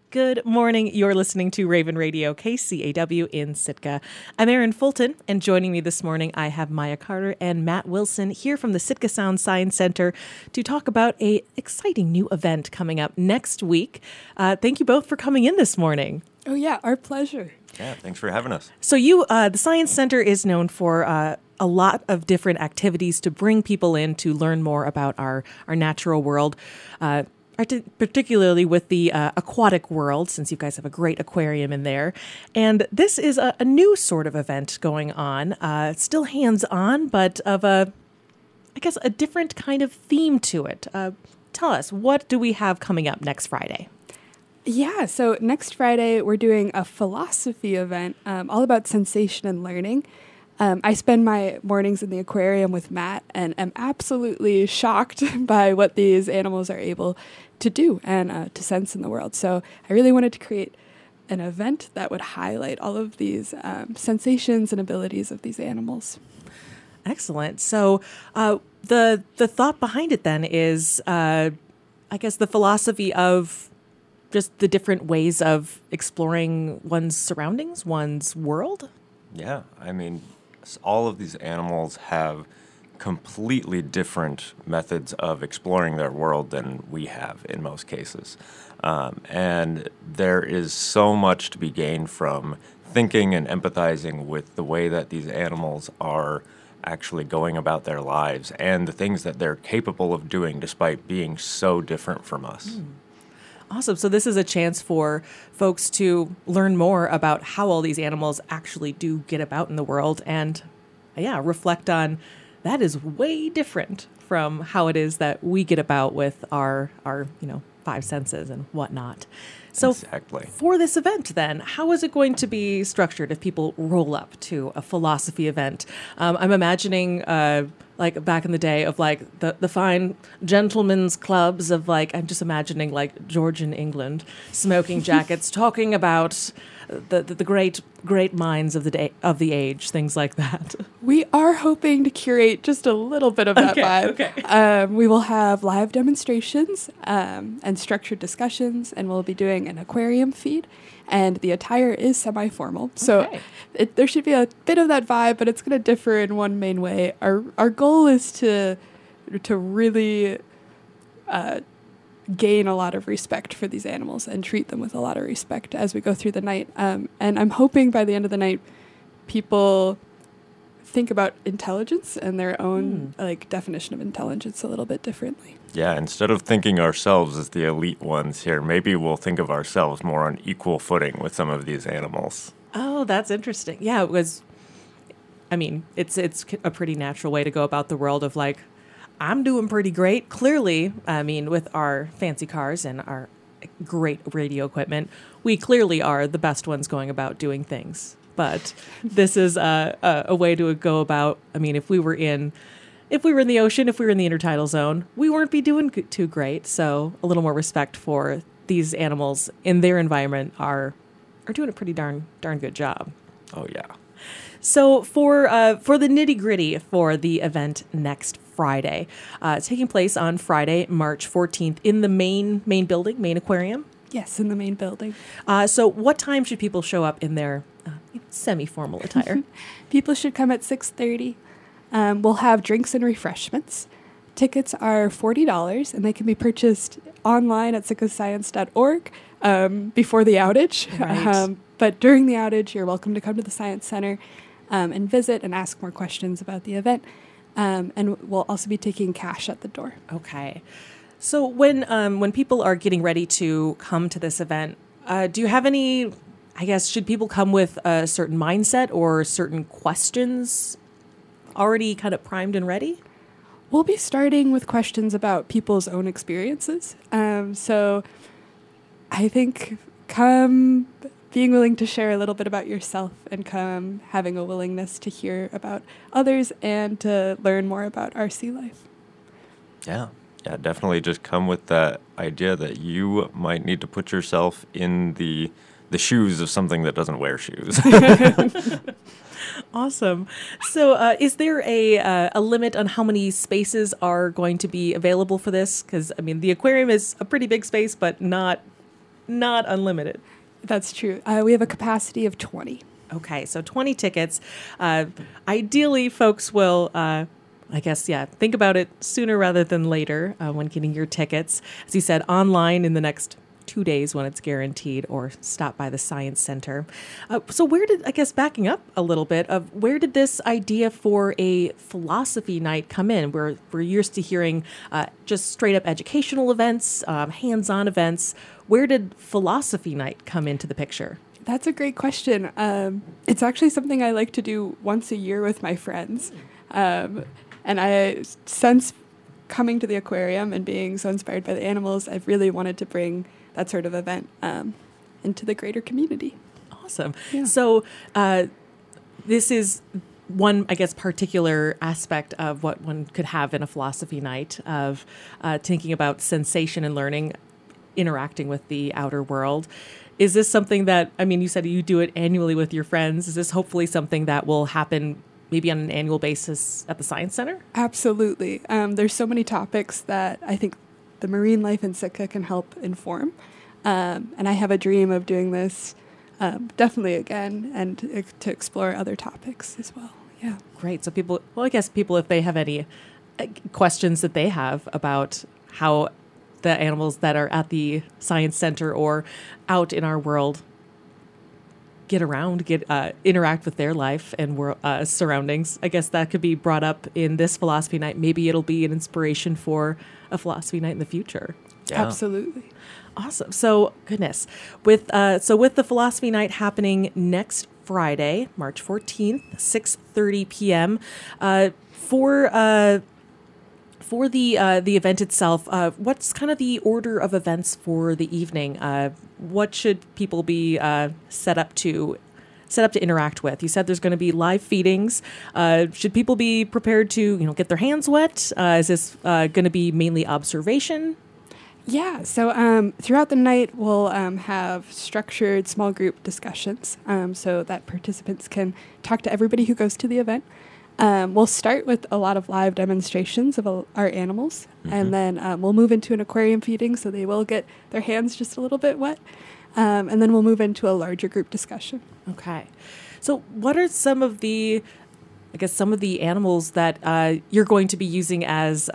Good morning. You're listening to Raven Radio, KCAW in Sitka. I'm Erin Fulton, and joining me this morning, I have Maya Carter and Matt Wilson here from the Sitka Sound Science Center to talk about an exciting new event coming up next week. Thank you both for coming in this morning. Oh, yeah, our pleasure. Yeah, thanks for having us. So the Science Center is known for a lot of different activities to bring people in to learn more about our natural world. Particularly with the aquatic world, since you guys have a great aquarium in there. And this is a new sort of event going on, still hands-on, but of a different kind of theme to it. Tell us, what do we have coming up next Friday? Yeah, so next Friday, we're doing a philosophy event all about sensation and learning. I spend my mornings in the aquarium with Matt and am absolutely shocked by what these animals are able to do and to sense in the world. So I really wanted to create an event that would highlight all of these sensations and abilities of these animals. Excellent. So the thought behind it then is, I guess, the philosophy of just the different ways of exploring one's surroundings, one's world. Yeah, I mean, all of these animals have completely different methods of exploring their world than we have in most cases. And there is so much to be gained from thinking and empathizing with the way that these animals are actually going about their lives and the things that they're capable of doing despite being so different from us. Awesome. So this is a chance for folks to learn more about how all these animals actually do get about in the world and, reflect on that is way different from how it is that we get about with our five senses and whatnot. So exactly. For this event then, how is it going to be structured if people roll up to a philosophy event? I'm imagining like back in the day of like the fine gentlemen's clubs of like, I'm just imagining like Georgian England, smoking jackets, talking about the great minds of the age, things like that. We are hoping to curate just a little bit of that vibe. Okay. We will have live demonstrations and structured discussions, and we'll be doing an aquarium feed. And the attire is semi-formal, so there should be a bit of that vibe, but it's going to differ in one main way. Our goal is to really gain a lot of respect for these animals and treat them with a lot of respect as we go through the night. And I'm hoping by the end of the night, people think about intelligence and their own definition of intelligence a little bit differently. Yeah, instead of thinking ourselves as the elite ones here, maybe we'll think of ourselves more on equal footing with some of these animals. Oh, that's interesting. Yeah, it's a pretty natural way to go about the world of like, I'm doing pretty great. Clearly, with our fancy cars and our great radio equipment, we clearly are the best ones going about doing things. But this is a way to go about, if we were in the ocean, if we were in the intertidal zone, we wouldn't be doing too great. So a little more respect for these animals in their environment are doing a pretty darn good job. Oh, yeah. So for the nitty-gritty for the event next Friday, taking place on Friday, March 14th in the main building, main aquarium. Yes, in the main building. So what time should people show up in their semi-formal attire? People should come at 6:30. We'll have drinks and refreshments. Tickets are $40, and they can be purchased online at sitkascience.org before the outage. Right. But during the outage, you're welcome to come to the Science Center and visit and ask more questions about the event. And we'll also be taking cash at the door. Okay. So when people are getting ready to come to this event, do you have any, should people come with a certain mindset or certain questions already kind of primed and ready? We'll be starting with questions about people's own experiences. So I think come being willing to share a little bit about yourself and come having a willingness to hear about others and to learn more about our sea life. Yeah, definitely just come with that idea that you might need to put yourself in the shoes of something that doesn't wear shoes. Awesome. So is there a limit on how many spaces are going to be available for this? Because, the aquarium is a pretty big space, but not not unlimited. That's true. We have a capacity of 20. Okay, so 20 tickets. Ideally, folks will, think about it sooner rather than later when getting your tickets. As you said, online in the next 2 days when it's guaranteed, or stop by the Science Center. Backing up a little bit, where did this idea for a philosophy night come in? We're used to hearing just straight up educational events, hands-on events. Where did philosophy night come into the picture? That's a great question. It's actually something I like to do once a year with my friends. And since coming to the aquarium and being so inspired by the animals, I've really wanted to bring that sort of event into the greater community. Awesome. Yeah. So this is one, particular aspect of what one could have in a philosophy night, of thinking about sensation and learning, interacting with the outer world. Is this something that, you said you do it annually with your friends. Is this hopefully something that will happen maybe on an annual basis at the Science Center? Absolutely. There's so many topics that I think the marine life in Sitka can help inform. And I have a dream of doing this definitely again, and to explore other topics as well. Yeah. Great. So people, if they have any questions that they have about how the animals that are at the Science Center or out in our world get around, interact with their life and surroundings, I guess that could be brought up in this philosophy night. Maybe it'll be an inspiration for a philosophy night in the future. Yeah. Absolutely. Awesome. So, goodness, with the philosophy night happening next Friday, March 14th, 6:30 p.m. For the event itself, what's kind of the order of events for the evening? What should people be set up to interact with? You said there's going to be live feedings. Should people be prepared to get their hands wet? Is this going to be mainly observation? Yeah, so throughout the night, we'll have structured small group discussions so that participants can talk to everybody who goes to the event. We'll start with a lot of live demonstrations of our animals, and then we'll move into an aquarium feeding, so they will get their hands just a little bit wet, and then we'll move into a larger group discussion. Okay. So what are some of the animals that you're going to be using as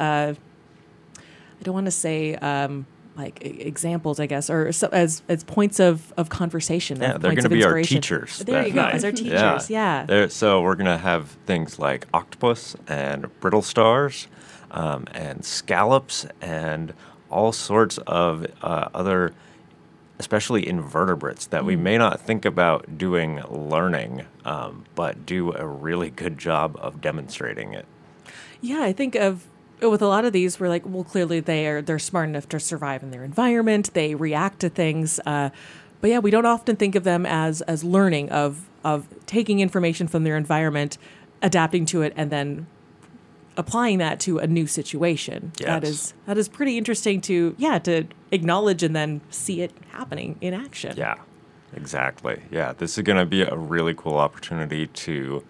I don't want to say examples, I guess, or as points of conversation. Yeah, they're going to be our teachers. There you go, as our teachers, yeah. So we're going to have things like octopus and brittle stars and scallops and all sorts of other, especially invertebrates, that we may not think about doing learning, but do a really good job of demonstrating it. Yeah, I think with a lot of these, we're like, well, clearly they're smart enough to survive in their environment. They react to things. But yeah, we don't often think of them as learning, of taking information from their environment, adapting to it, and then applying that to a new situation. Yes. That is pretty interesting to acknowledge and then see it happening in action. Yeah, exactly. Yeah, this is going to be a really cool opportunity to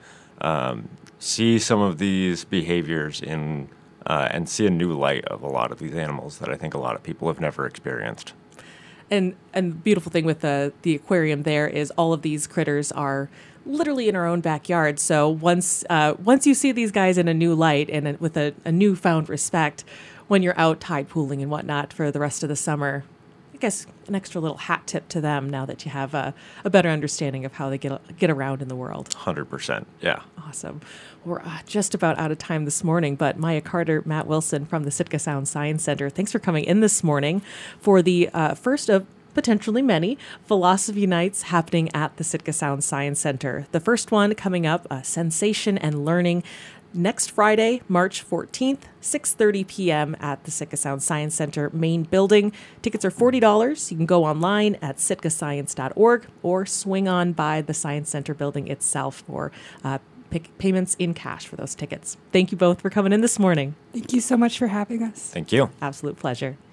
see some of these behaviors and see a new light of a lot of these animals that I think a lot of people have never experienced. And the beautiful thing with the aquarium there is all of these critters are literally in our own backyard. So once you see these guys in a new light and with a newfound respect, when you're out tide pooling and whatnot for the rest of the summer, I guess an extra little hat tip to them now that you have a better understanding of how they get around in the world. 100%, yeah. Awesome. We're just about out of time this morning, but Maya Carter, Matt Wilson from the Sitka Sound Science Center, thanks for coming in this morning for the first of potentially many philosophy nights happening at the Sitka Sound Science Center. The first one coming up, Sensation and Learning, next Friday, March 14th, 6:30 p.m. at the Sitka Sound Science Center main building. Tickets are $40. You can go online at sitkascience.org or swing on by the Science Center building itself for payments in cash for those tickets. Thank you both for coming in this morning. Thank you so much for having us. Thank you. Absolute pleasure.